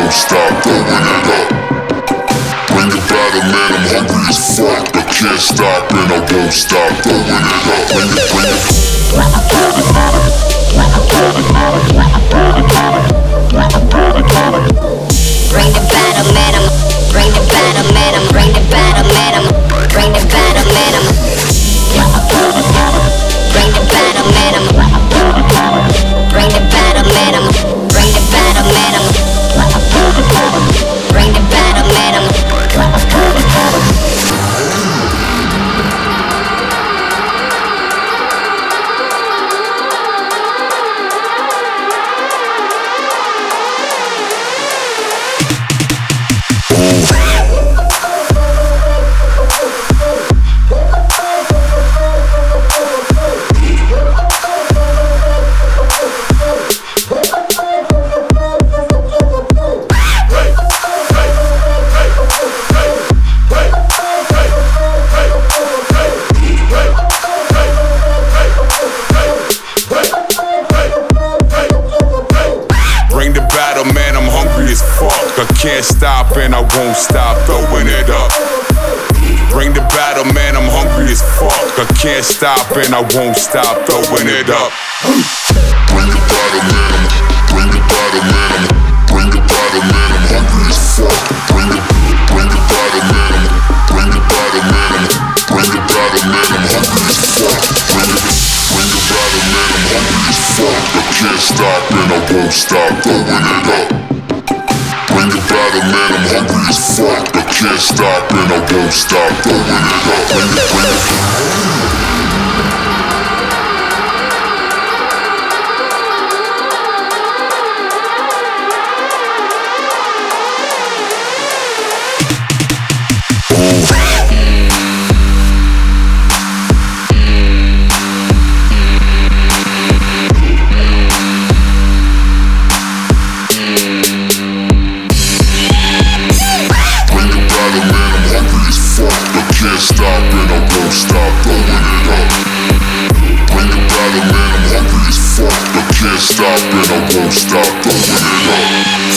won't stop throwing it up. Bring the battle, man, I'm hungry as fuck. I can't stop and I won't stop throwing it up. Bring the battle, man, bring the battle, man, bring the battle, man, bring the battle, man, bring the battle, man, bring the battle, man, bring the battle, man, bring the battle, man, bring the battle, man, bring the battle, man, bring the battle, man. Can't stop and I won't stop throwing it up. Bring the battle, man, I'm hungry as fuck. I can't stop and I won't stop throwing it up. Bring the battle, man, bring the battle, man, bring the battle, man, I'm hungry as fuck. Bring the battle, man, bring the battle, man, bring the battle, man, I'm hungry as fuck. Bring the battle, man, I'm hungry as fuck. I can't stop and I won't stop throwing it up. Bring the battle, man, I'm hungry as fuck. I can't stop and I won't stop throwing it up. Bring it. Stop and I won't stop throwing it up.